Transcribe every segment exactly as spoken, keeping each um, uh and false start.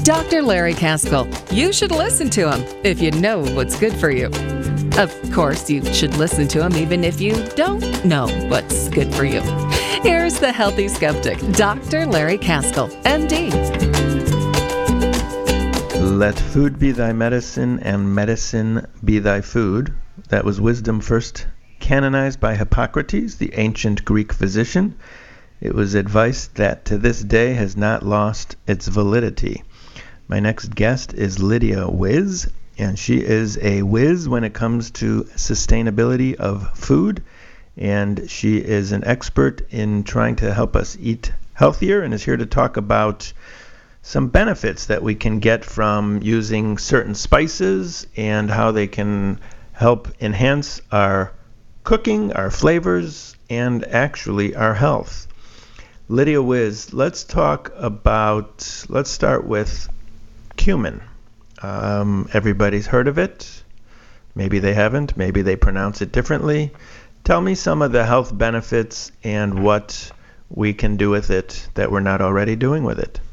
Doctor Larry Caskell. You should listen to him if you know what's good for you. Of course, you should listen to him even if you don't know what's good for you. Here's the Healthy Skeptic, Doctor Larry Caskell, M D. Let food be thy medicine, and medicine be thy food. That was wisdom first canonized by Hippocrates, the ancient Greek physician. It was advice that to this day has not lost its validity. My next guest is Lydia Wiz, and she is a whiz when it comes to sustainability of food, and she is an expert in trying to help us eat healthier and is here to talk about some benefits that we can get from using certain spices and how they can help enhance our cooking, our flavors, and actually our health. Lydia Wiz, let's talk about, let's start with cumin. Um, everybody's heard of it. Maybe they haven't. Maybe they pronounce it differently. Tell me some of the health benefits and what we can do with it that we're not already doing with it.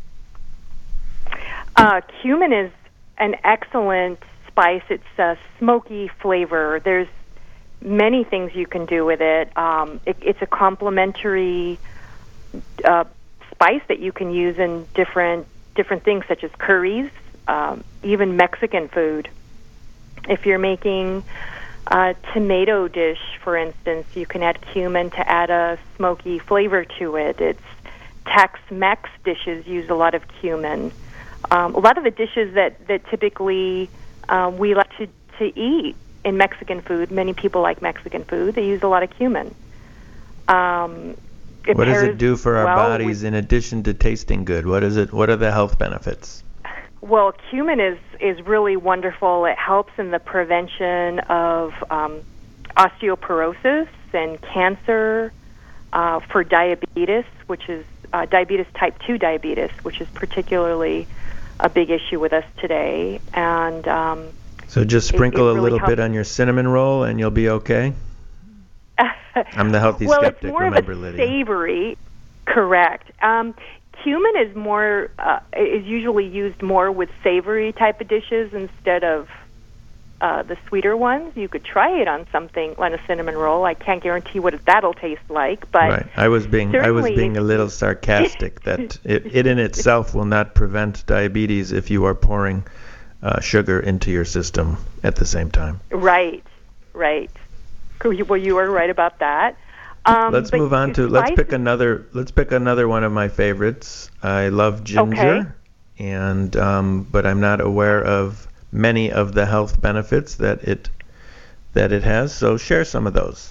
Uh, cumin is an excellent spice. It's a smoky flavor. There's many things you can do with it. Um, it it's a complementary uh, spice that you can use in different different things, such as curries, um, even Mexican food. If you're making a tomato dish, for instance, you can add cumin to add a smoky flavor to it. It's Tex-Mex dishes use a lot of cumin. Um, a lot of the dishes that, that typically um, we like to, to eat in Mexican food, many people like Mexican food, they use a lot of cumin. Um, it what does it do for our well bodies with, in addition to tasting good? What is it? What are the health benefits? Well, cumin is, is really wonderful. It helps in the prevention of um, osteoporosis and cancer, uh, for diabetes, which is uh, diabetes type two diabetes, which is particularly a big issue with us today. And um, so just sprinkle it, it really a little helps. bit on your cinnamon roll and you'll be okay? I'm the Healthy well, Skeptic, it's more remember, of a Lydia. savory, correct. Um, cumin is more uh, is usually used more with savory type of dishes instead of uh, the sweeter ones. You could try it on something on a cinnamon roll. I can't guarantee what that'll taste like, but right. I was being I was being if, a little sarcastic that it, it in itself will not prevent diabetes if you are pouring uh, sugar into your system at the same time. Right, right. Well, you are right about that. Um, let's move on to let's spices, pick another let's pick another one of my favorites. I love ginger, okay. and um, but I'm not aware of many of the health benefits that it that it has. So share some of those.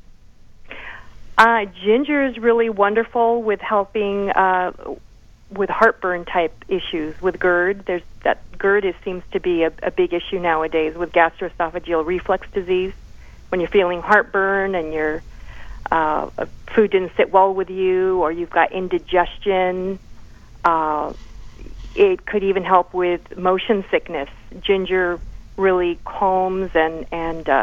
Uh, ginger is really wonderful with helping uh, with heartburn type issues with GERD. There's that GERD is, seems to be a, a big issue nowadays with gastroesophageal reflux disease. When you're feeling heartburn and your uh, food didn't sit well with you, or you've got indigestion, uh, it could even help with motion sickness. Ginger really calms and and uh,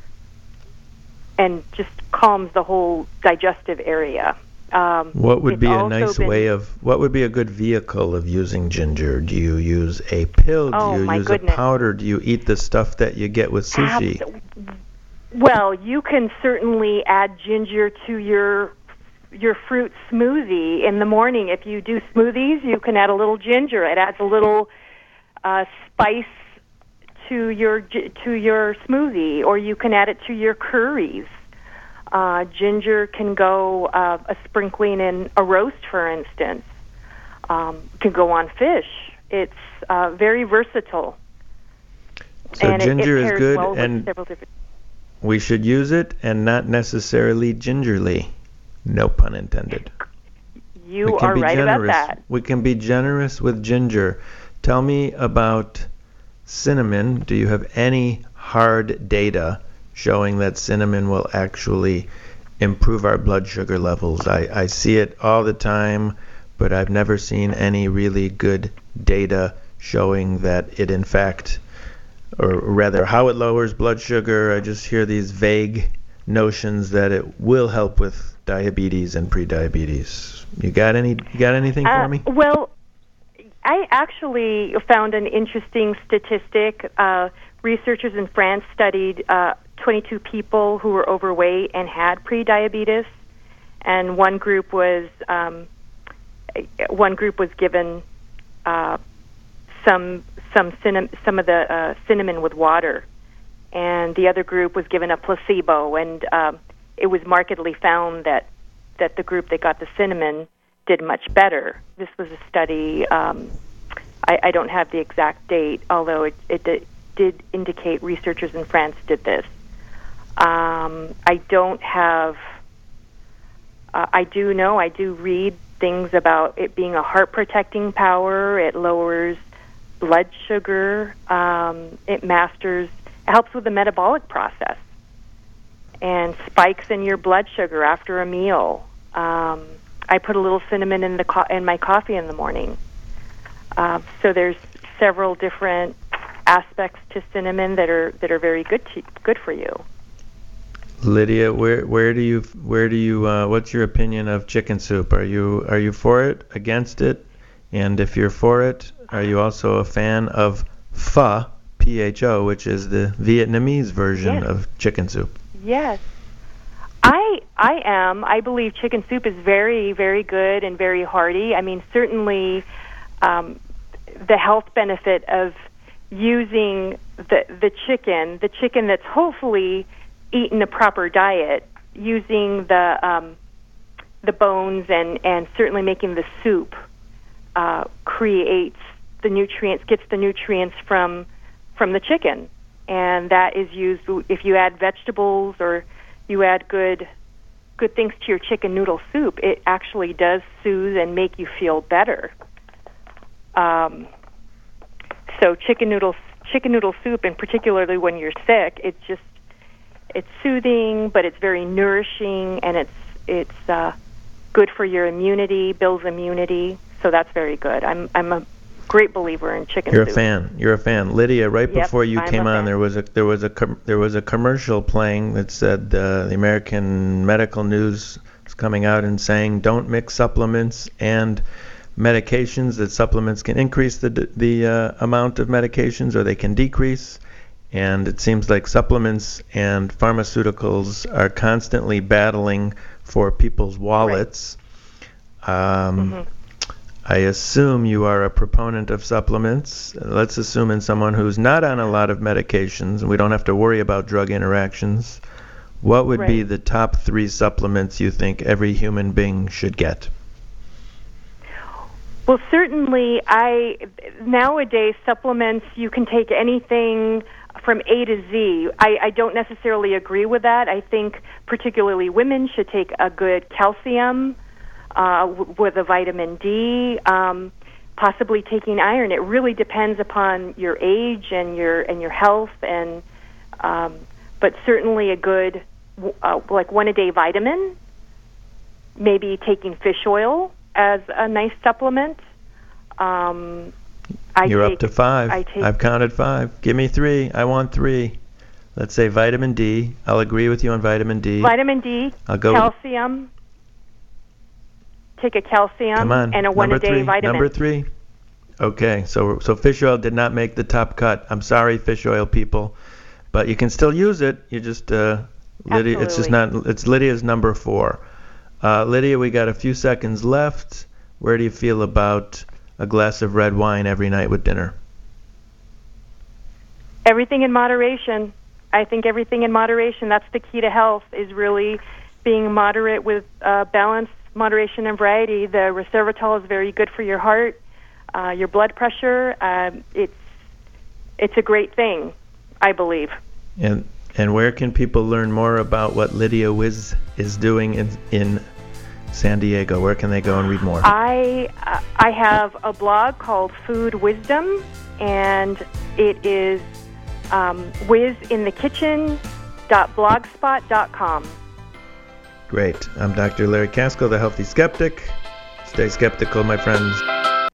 and just calms the whole digestive area. Um, what would be a also nice been, way of what would be a good vehicle of using ginger? Do you use a pill? Do oh, you my use goodness. a powder? Do you eat the stuff that you get with sushi? Abs- well, you can certainly add ginger to your your fruit smoothie in the morning. If you do smoothies, you can add a little ginger. It adds a little uh, spice to your to your smoothie, or you can add it to your curries. Uh, ginger can go uh, a sprinkling in a roast, for instance. Um, can go on fish. It's uh, very versatile. So and ginger it, it is pairs good, well with and several different. we should use it, and not necessarily gingerly. No pun intended. You we can are be right generous. about that. We can be generous with ginger. Tell me about cinnamon. Do you have any hard data showing that cinnamon will actually improve our blood sugar levels? I, I see it all the time, but I've never seen any really good data showing that it in fact, or rather how it lowers blood sugar. I just hear these vague notions that it will help with diabetes and prediabetes. You got any? You got anything uh, for me? Well, I actually found an interesting statistic. Uh, researchers in France studied uh, twenty-two people who were overweight and had prediabetes, and one group was um, one group was given uh, some some cinnamon, some of the uh, cinnamon with water, and the other group was given a placebo. And um, it was markedly found that that the group that got the cinnamon did much better. This was a study. Um, I, I don't have the exact date, although it, it did, did indicate researchers in France did this. Um, I don't have. Uh, I do know. I do read things about it being a heart protecting power. It lowers blood sugar. Um, it masters. It helps with the metabolic process and spikes in your blood sugar after a meal. Um, I put a little cinnamon in the co- in my coffee in the morning. Uh, so there's several different aspects to cinnamon that are that are very good to, good for you. Lydia, where where do you where do you uh, what's your opinion of chicken soup? Are you are you for it, against it? And if you're for it, are you also a fan of pho, P H O, which is the Vietnamese version Yes. of chicken soup? Yes. I I am. I believe chicken soup is very, very good and very hearty. I mean, certainly um, the health benefit of using the the chicken, the chicken that's hopefully eaten a proper diet, using the um, the bones and, and certainly making the soup uh, creates the nutrients, gets the nutrients from from the chicken, and that is used if you add vegetables or you add good good things to your chicken noodle soup. It actually does soothe and make you feel better. Um, so chicken noodle chicken noodle soup, and particularly when you're sick, it's just it's soothing, but it's very nourishing, and it's it's uh, good for your immunity, builds immunity. So that's very good. I'm I'm a great believer in chicken You're soup. a fan. You're a fan, Lydia. Right Yep, before you I'm came a on, fan. there was a there was a com- there was a commercial playing that said uh, the American Medical News is coming out and saying don't mix supplements and medications. That supplements can increase the the uh, amount of medications, or they can decrease. And it seems like supplements and pharmaceuticals are constantly battling for people's wallets. Right. Um, Mm-hmm. I assume you are a proponent of supplements. Let's assume in someone who's not on a lot of medications, and we don't have to worry about drug interactions. What would be Right. the top three supplements you think every human being should get? Well, certainly, I nowadays supplements, you can take anything from A to Z. I, I don't necessarily agree with that. I think particularly women should take a good calcium uh, w- with a vitamin D, um, possibly taking iron. It really depends upon your age and your and your health, and um, but certainly a good uh, like one a day vitamin. Maybe taking fish oil as a nice supplement. Um, I You're take, up to five. I take, I've counted five. Give me three. I want three. Let's say vitamin D. I'll agree with you on vitamin D. Vitamin D, I'll go calcium. Take a calcium Come on. and a one Number a day three. vitamin. Number three. Okay, so so fish oil did not make the top cut. I'm sorry, fish oil people, but you can still use it. You just uh, Lydia. It's just not. It's Lydia's number four. Uh, Lydia, we got a few seconds left. Where do you feel about a glass of red wine every night with dinner? Everything in moderation. I think everything in moderation. That's the key to health, is really being moderate with uh, balance, moderation, and variety. The resveratrol is very good for your heart, uh, your blood pressure. Um, it's it's a great thing, I believe. And and where can people learn more about what Lydia Wiz is doing in in San Diego? Where can they go and read more? I uh, I have a blog called Food Wisdom, and it is um, wiz in the kitchen dot blogspot dot com. Great. I'm Doctor Larry Kaskel, the Healthy Skeptic. Stay skeptical, my friends.